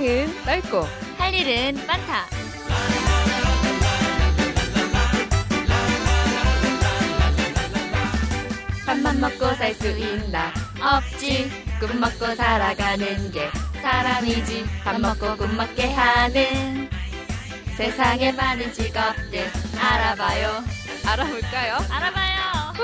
세상은 넓고 할 일은 많다. 밥만 먹고 살 수 있나? 없지. 꿈 먹고 살아가는 게 사람이지. 밥 먹고 꿈 먹게 하는 세상에 많은 직업들 알아봐요. 알아볼까요? 알아봐요.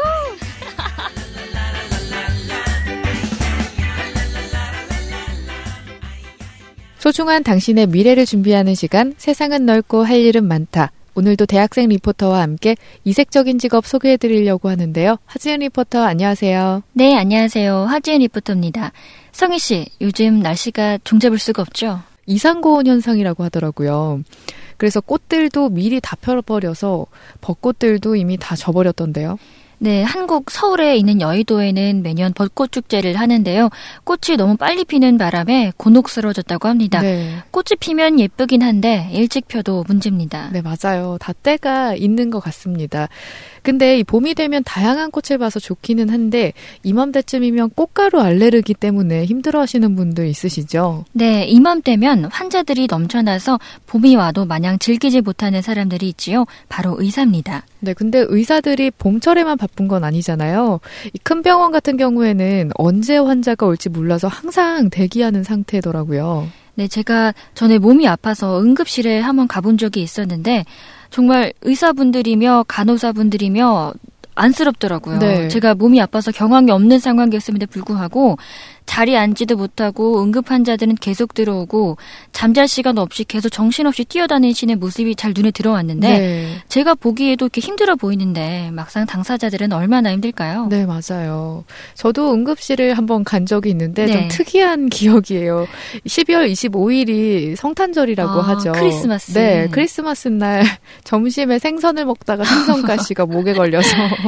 소중한 당신의 미래를 준비하는 시간, 세상은 넓고 할 일은 많다. 오늘도 대학생 리포터와 함께 이색적인 직업 소개해드리려고 하는데요. 하지은 리포터 안녕하세요. 네, 안녕하세요. 하지은 리포터입니다. 성희 씨, 요즘 날씨가 종잡을 수가 없죠? 이상고온 현상이라고 하더라고요. 그래서 꽃들도 미리 다 펴버려서 벚꽃들도 이미 다 져버렸던데요. 네, 한국 서울에 있는 여의도에는 매년 벚꽃 축제를 하는데요. 꽃이 너무 빨리 피는 바람에 곤혹스러워졌다고 합니다. 네. 꽃이 피면 예쁘긴 한데 일찍 펴도 문제입니다. 네, 맞아요. 다 때가 있는 것 같습니다. 근데 이 봄이 되면 다양한 꽃을 봐서 좋기는 한데 이맘때쯤이면 꽃가루 알레르기 때문에 힘들어하시는 분들 있으시죠? 네, 이맘때면 환자들이 넘쳐나서 봄이 와도 마냥 즐기지 못하는 사람들이 있지요. 바로 의사입니다. 네, 근데 의사들이 봄철에만 바쁜 건 아니잖아요. 이 큰 병원 같은 경우에는 언제 환자가 올지 몰라서 항상 대기하는 상태더라고요. 네, 제가 전에 몸이 아파서 응급실에 한번 가본 적이 있었는데 정말 의사분들이며 간호사분들이며 안쓰럽더라고요. 네. 제가 몸이 아파서 경황이 없는 상황이었음에도 불구하고 자리에 앉지도 못하고 응급 환자들은 계속 들어오고 잠잘 시간 없이 계속 정신없이 뛰어다니시는 모습이 잘 눈에 들어왔는데 네. 제가 보기에도 이렇게 힘들어 보이는데 막상 당사자들은 얼마나 힘들까요? 네, 맞아요. 저도 응급실을 한번 간 적이 있는데 네. 좀 특이한 기억이에요. 12월 25일이 성탄절이라고 하죠. 크리스마스. 네, 크리스마스 날 점심에 생선을 먹다가 생선가시가 목에 걸려서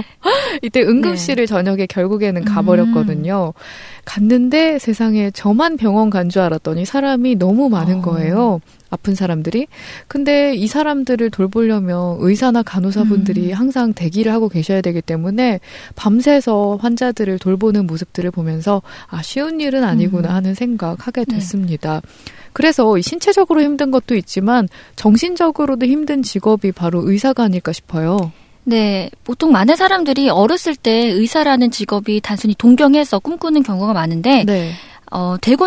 이때 응급실을 저녁에 결국에는 가버렸거든요. 갔는데 세상에 저만 병원 간 줄 알았더니 사람이 너무 많은 거예요. 아픈 사람들이. 근데 이 사람들을 돌보려면 의사나 간호사분들이 항상 대기를 하고 계셔야 되기 때문에 밤새서 환자들을 돌보는 모습들을 보면서 아, 쉬운 일은 아니구나 하는 생각하게 됐습니다. 그래서 신체적으로 힘든 것도 있지만 정신적으로도 힘든 직업이 바로 의사가 아닐까 싶어요. 네, 보통 많은 사람들이 어렸을 때 의사라는 직업이 단순히 동경해서 꿈꾸는 경우가 많은데 네. 되고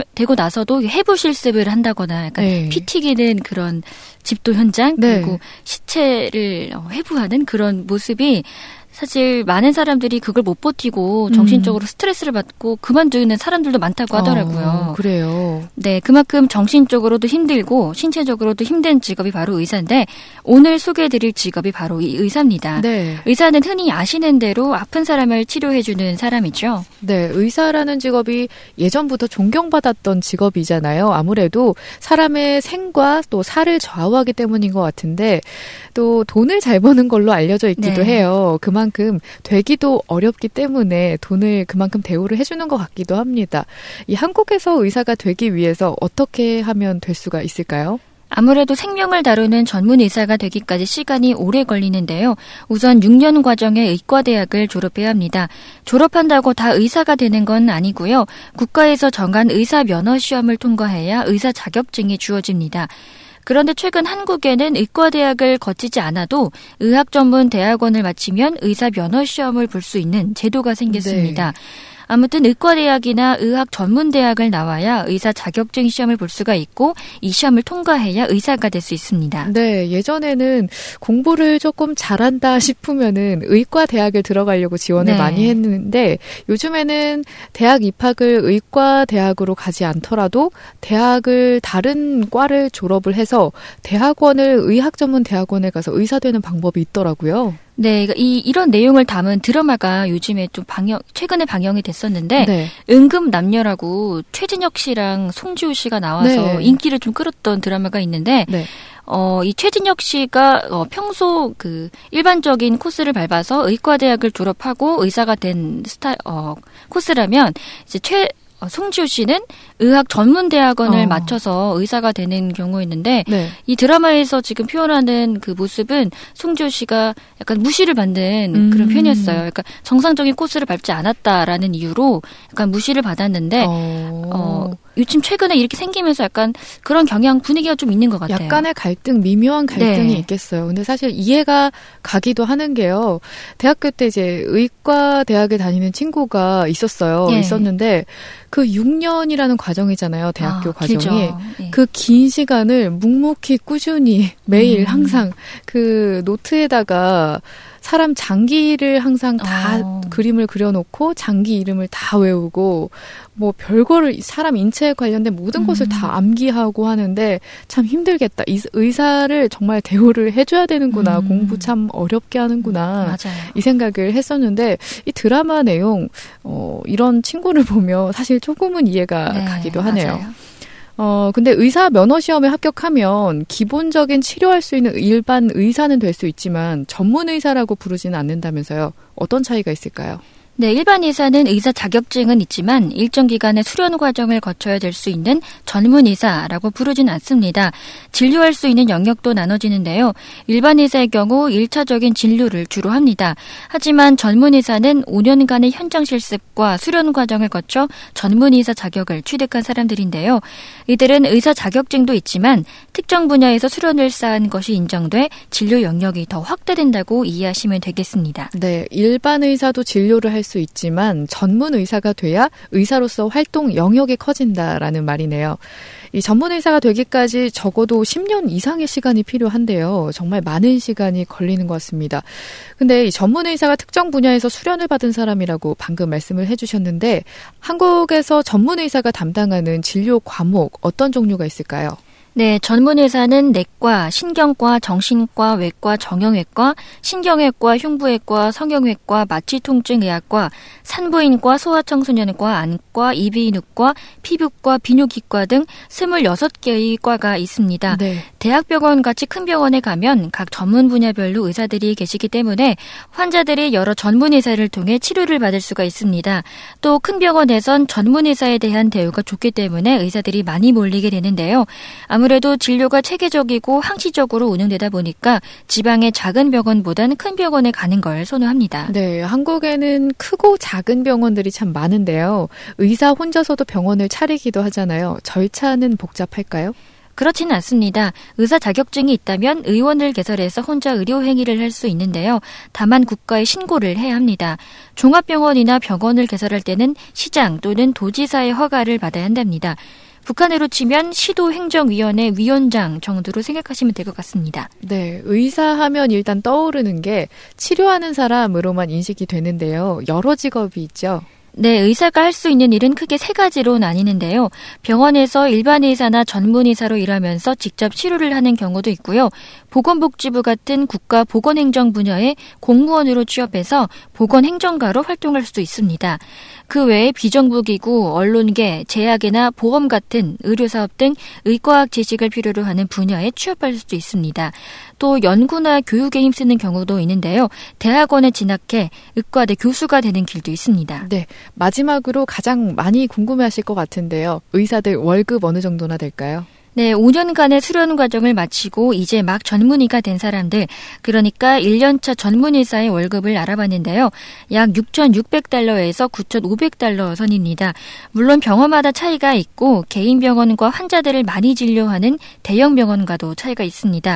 나서도 해부 실습을 한다거나 약간 네. 피 튀기는 그런 집도 현장 네. 그리고 시체를 해부하는 그런 모습이 사실 많은 사람들이 그걸 못 버티고 정신적으로 스트레스를 받고 그만두는 사람들도 많다고 하더라고요. 그래요. 네, 그만큼 정신적으로도 힘들고 신체적으로도 힘든 직업이 바로 의사인데 오늘 소개해드릴 직업이 바로 이 의사입니다. 네. 의사는 흔히 아시는 대로 아픈 사람을 치료해주는 사람이죠. 네, 의사라는 직업이 예전부터 존경받았던 직업이잖아요. 아무래도 사람의 생과 또 살을 좌우하기 때문인 것 같은데 또 돈을 잘 버는 걸로 알려져 있기도 해요. 그만큼 되기도 어렵기 때문에 돈을 그만큼 대우를 해주는 것 같기도 합니다. 이 한국에서 의사가 되기 위해서 어떻게 하면 될 수가 있을까요? 아무래도 생명을 다루는 전문 의사가 되기까지 시간이 오래 걸리는데요. 우선 6년 과정의 의과대학을 졸업해야 합니다. 졸업한다고 다 의사가 되는 건 아니고요. 국가에서 정한 의사 면허 시험을 통과해야 의사 자격증이 주어집니다. 그런데 최근 한국에는 의과대학을 거치지 않아도 의학전문대학원을 마치면 의사 면허 시험을 볼 수 있는 제도가 생겼습니다. 네. 아무튼 의과대학이나 의학전문대학을 나와야 의사 자격증 시험을 볼 수가 있고 이 시험을 통과해야 의사가 될 수 있습니다. 네, 예전에는 공부를 조금 잘한다 싶으면은 의과대학을 들어가려고 지원을 많이 했는데 요즘에는 대학 입학을 의과대학으로 가지 않더라도 대학을 다른 과를 졸업을 해서 대학원을 의학전문대학원에 가서 의사 되는 방법이 있더라고요. 네, 이런 내용을 담은 드라마가 요즘에 좀 최근에 방영이 됐었는데, 네. 응급 남녀라고 최진혁 씨랑 송지효 씨가 나와서 네. 인기를 좀 끌었던 드라마가 있는데, 네. 이 최진혁 씨가 평소 그 일반적인 코스를 밟아서 의과대학을 졸업하고 의사가 된 코스라면, 이제 송지효 씨는 의학전문대학원을 마쳐서 의사가 되는 경우였는데 네. 이 드라마에서 지금 표현하는 그 모습은 송지효 씨가 약간 무시를 받는 그런 표현이었어요. 그러니까 정상적인 코스를 밟지 않았다라는 이유로 약간 무시를 받았는데 요즘 최근에 이렇게 생기면서 약간 그런 경향 분위기가 좀 있는 것 같아요. 약간의 갈등, 미묘한 갈등이 네. 있겠어요. 근데 사실 이해가 가기도 하는 게요. 대학교 때 이제 의과 대학에 다니는 친구가 있었어요. 네. 있었는데 그 6년이라는 과정이잖아요. 대학교 과정이. 길죠. 네. 그 긴 시간을 묵묵히 꾸준히 매일 항상 그 노트에다가 사람 장기를 항상 다 그림을 그려놓고 장기 이름을 다 외우고 뭐 별거를 사람 인체에 관련된 모든 것을 다 암기하고 하는데 참 힘들겠다. 이 의사를 정말 대우를 해줘야 되는구나. 공부 참 어렵게 하는구나. 맞아요. 이 생각을 했었는데 이 드라마 내용 이런 친구를 보면 사실 조금은 이해가 네, 가기도 하네요. 맞아요. 근데 의사 면허 시험에 합격하면 기본적인 치료할 수 있는 일반 의사는 될 수 있지만 전문 의사라고 부르지는 않는다면서요. 어떤 차이가 있을까요? 네, 일반 의사는 의사 자격증은 있지만 일정 기간의 수련 과정을 거쳐야 될 수 있는 전문 의사라고 부르진 않습니다. 진료할 수 있는 영역도 나눠지는데요. 일반 의사의 경우 1차적인 진료를 주로 합니다. 하지만 전문 의사는 5년간의 현장 실습과 수련 과정을 거쳐 전문 의사 자격을 취득한 사람들인데요. 이들은 의사 자격증도 있지만 특정 분야에서 수련을 쌓은 것이 인정돼 진료 영역이 더 확대된다고 이해하시면 되겠습니다. 네, 일반 의사도 진료를 할 수 있지만 전문 의사가 돼야 의사로서 활동 영역이 커진다라는 말이네요. 이 전문 의사가 되기까지 적어도 10년 이상의 시간이 필요한데요. 정말 많은 시간이 걸리는 것 같습니다. 근데 이 전문 의사가 특정 분야에서 수련을 받은 사람이라고 방금 말씀을 해주셨는데 한국에서 전문 의사가 담당하는 진료 과목 어떤 종류가 있을까요? 네, 전문 의사는 내과, 신경과, 정신과, 외과, 정형외과, 신경외과, 흉부외과, 성형외과, 마취통증의학과, 산부인과, 소아청소년과, 안과, 이비인후과, 피부과, 비뇨기과 등 26개의 과가 있습니다. 네. 대학병원 같이 큰 병원에 가면 각 전문 분야별로 의사들이 계시기 때문에 환자들이 여러 전문 의사를 통해 치료를 받을 수가 있습니다. 또 큰 병원에선 전문 의사에 대한 대우가 좋기 때문에 의사들이 많이 몰리게 되는데요. 아무래도 진료가 체계적이고 항시적으로 운영되다 보니까 지방의 작은 병원보다는 큰 병원에 가는 걸 선호합니다. 네, 한국에는 크고 작은 병원들이 참 많은데요. 의사 혼자서도 병원을 차리기도 하잖아요. 절차는 복잡할까요? 그렇지는 않습니다. 의사 자격증이 있다면 의원을 개설해서 혼자 의료 행위를 할 수 있는데요. 다만 국가에 신고를 해야 합니다. 종합병원이나 병원을 개설할 때는 시장 또는 도지사의 허가를 받아야 한답니다. 북한으로 치면 시도행정위원회 위원장 정도로 생각하시면 될 것 같습니다. 네, 의사하면 일단 떠오르는 게 치료하는 사람으로만 인식이 되는데요. 여러 직업이 있죠. 네, 의사가 할 수 있는 일은 크게 3가지로 나뉘는데요. 병원에서 일반 의사나 전문 의사로 일하면서 직접 치료를 하는 경우도 있고요. 보건복지부 같은 국가 보건행정 분야의 공무원으로 취업해서 보건행정가로 활동할 수도 있습니다. 그 외에 비정부기구, 언론계, 제약이나 보험 같은 의료사업 등 의과학 지식을 필요로 하는 분야에 취업할 수도 있습니다. 또 연구나 교육에 힘쓰는 경우도 있는데요. 대학원에 진학해 의과대 교수가 되는 길도 있습니다. 네, 마지막으로 가장 많이 궁금해하실 것 같은데요. 의사들 월급 어느 정도나 될까요? 네, 5년간의 수련 과정을 마치고 이제 막 전문의가 된 사람들, 그러니까 1년차 전문의사의 월급을 알아봤는데요. 약 6,600달러에서 9,500달러 선입니다. 물론 병원마다 차이가 있고 개인 병원과 환자들을 많이 진료하는 대형 병원과도 차이가 있습니다.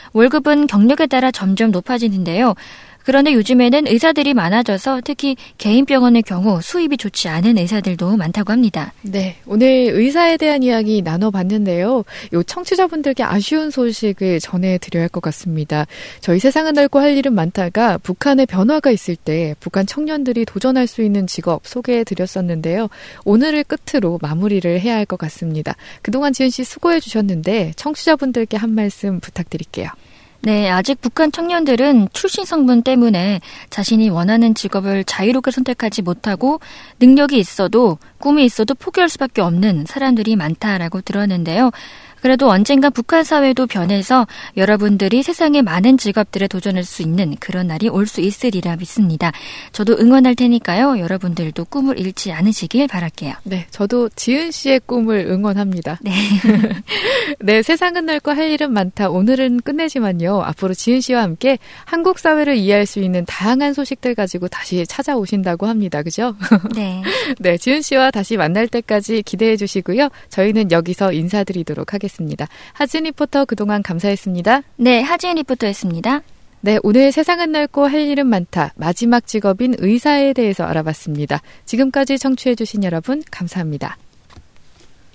월급은 경력에 따라 점점 높아지는데요. 그런데 요즘에는 의사들이 많아져서 특히 개인 병원의 경우 수입이 좋지 않은 의사들도 많다고 합니다. 네, 오늘 의사에 대한 이야기 나눠봤는데요. 요 청취자분들께 아쉬운 소식을 전해드려야 할 것 같습니다. 저희 세상은 넓고 할 일은 많다가 북한의 변화가 있을 때 북한 청년들이 도전할 수 있는 직업 소개해드렸었는데요. 오늘을 끝으로 마무리를 해야 할 것 같습니다. 그동안 지은 씨 수고해 주셨는데 청취자분들께 한 말씀 부탁드릴게요. 네, 아직 북한 청년들은 출신 성분 때문에 자신이 원하는 직업을 자유롭게 선택하지 못하고 능력이 있어도 꿈이 있어도 포기할 수밖에 없는 사람들이 많다라고 들었는데요. 그래도 언젠가 북한 사회도 변해서 여러분들이 세상의 많은 직업들에 도전할 수 있는 그런 날이 올 수 있으리라 믿습니다. 저도 응원할 테니까요. 여러분들도 꿈을 잃지 않으시길 바랄게요. 네, 저도 지은 씨의 꿈을 응원합니다. 네. 네, 세상은 넓고 할 일은 많다. 오늘은 끝내지만요. 앞으로 지은 씨와 함께 한국 사회를 이해할 수 있는 다양한 소식들 가지고 다시 찾아오신다고 합니다. 그죠? 네. 네, 지은 씨와 다시 만날 때까지 기대해 주시고요. 저희는 여기서 인사드리도록 하겠습니다. 하진 리포터 그동안 감사했습니다. 네, 하진 리포터였습니다. 네, 오늘 세상은 넓고 할 일은 많다. 마지막 직업인 의사에 대해서 알아봤습니다. 지금까지 청취해 주신 여러분 감사합니다.